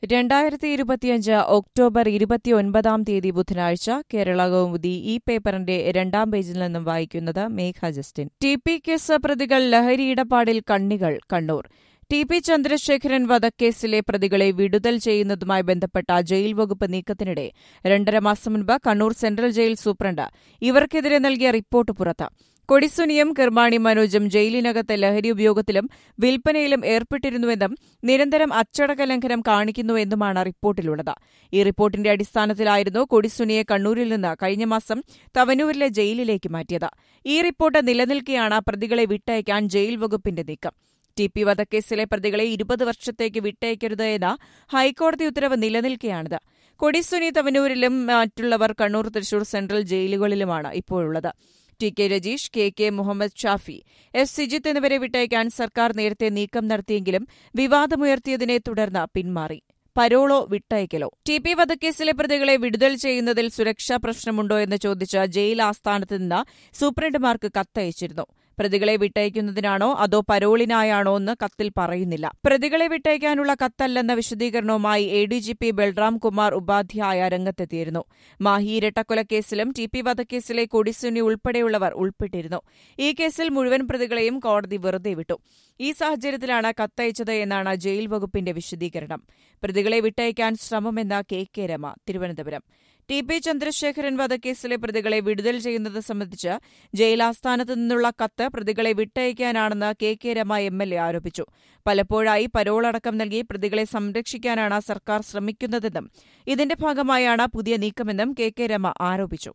2025 October 29 ബുധനാഴ്ച കേരള കൗമുദി ഈ പേപ്പറിന്റെ രണ്ടാം പേജിൽ നിന്നും വായിക്കുന്നത് മേഘ ജസ്റ്റിൻ. ടി.പി. കേസ് പ്രതികൾ ലഹരി ഇടപാടിൽ കണ്ണികൾ കണ്ണൂർ. ടി.പി. ചന്ദ്രശേഖരൻ വധക്കേസിലെ പ്രതികളെ വിടുതൽ ചെയ്യുന്നതുമായി ബന്ധപ്പെട്ട ജയിൽ വകുപ്പ് നീക്കത്തിനിടെ 2.5 മാസം മുൻപ് കണ്ണൂർ സെൻട്രൽ ജയിൽ സൂപ്രണ്ട് ഇവർക്കെതിരെ നൽകിയ റിപ്പോർട്ട് പുറത്ത്. കൊടിസുനിയും കിർമാണി മനോജും ജയിലിനകത്ത് ലഹരി ഉപയോഗത്തിലും വിൽപ്പനയിലും ഏർപ്പെട്ടിരുന്നുവെന്നും നിരന്തരം അച്ചടക്ക ലംഘനം കാണിക്കുന്നുവെന്നുമാണ് റിപ്പോർട്ടിലുള്ളത്. ഈ റിപ്പോർട്ടിന്റെ അടിസ്ഥാനത്തിലായിരുന്നു കൊടിസുനിയെ കണ്ണൂരിൽ നിന്ന് കഴിഞ്ഞ മാസം തവനൂരിലെ ജയിലിലേക്ക് മാറ്റിയത്. ഈ റിപ്പോർട്ട് നിലനിൽക്കെയാണ് പ്രതികളെ വിട്ടയക്കാൻ ജയിൽ വകുപ്പിന്റെ നീക്കം. ടി.പി. വധക്കേസിലെ പ്രതികളെ 20 വർഷത്തേക്ക് വിട്ടയക്കരുത് എന്ന ഹൈക്കോടതി ഉത്തരവ് നിലനിൽക്കെയാണിത്. കൊടിസുനി തവനൂരിലും മറ്റുള്ളവർ കണ്ണൂർ, തൃശൂർ സെൻട്രൽ ജയിലുകളിലുമാണ് ഇപ്പോഴുള്ളത്. T K. Rajeesh, K. Muhammad Shafi, S. Sijith എന്നിവരെ വിട്ടയക്കാൻ സർക്കാർ നേരത്തെ നീക്കം നടത്തിയെങ്കിലും വിവാദമുയർത്തിയതിനെ തുടർന്ന് പിന്മാറി. പരോളോ വിട്ടയക്കലോ? ടി.പി. വധക്കേസിലെ പ്രതികളെ വിടുതൽ ചെയ്യുന്നതിൽ സുരക്ഷാ പ്രശ്നമുണ്ടോ എന്ന് ചോദിച്ച് ജയിൽ ആസ്ഥാനത്ത് നിന്ന് സൂപ്രണ്ടുമാർക്ക് കത്തയച്ചിരുന്നു. പ്രതികളെ വിട്ടയക്കുന്നതിനാണോ അതോ പരോളിനായാണോ എന്ന് കത്തിൽ പറയുന്നില്ല. പ്രതികളെ വിട്ടയക്കാനുള്ള കത്തല്ലെന്ന വിശദീകരണവുമായി എഡിജിപി ബൽറാം കുമാർ ഉപാധ്യായ രംഗത്തെത്തിയിരുന്നു. മാഹി ഇരട്ടക്കൊലക്കേസിലും ടി.പി. വധക്കേസിലെ കൊടിസുനി ഉൾപ്പെടെയുള്ളവർ ഉൾപ്പെട്ടിരുന്നു. ഈ കേസിൽ മുഴുവൻ പ്രതികളെയും കോടതി വെറുതെ വിട്ടു. ഈ സാഹചര്യത്തിലാണ് കത്തയച്ചത് എന്നാണ് ജയിൽ വകുപ്പിന്റെ വിശദീകരണം. പ്രതികളെ വിട്ടയക്കാൻ ശ്രമമെന്ന കെ. രമ, തിരുവനന്തപുരം. ടി.പി. ചന്ദ്രശേഖരൻ വധക്കേസിലെ പ്രതികളെ വിടുതൽ ചെയ്യുന്നത് സംബന്ധിച്ച് ജയിലാസ്ഥാനത്ത് നിന്നുള്ള കത്ത് പ്രതികളെ വിട്ടയക്കാനാണെന്ന് കെ. രമ എം.എൽ.എ ആരോപിച്ചു. പലപ്പോഴായി പരോളടക്കം നൽകി പ്രതികളെ സംരക്ഷിക്കാനാണ് സർക്കാർ ശ്രമിക്കുന്നതെന്നും ഇതിന്റെ ഭാഗമായാണ് പുതിയ നീക്കമെന്നും കെ. രമ ആരോപിച്ചു.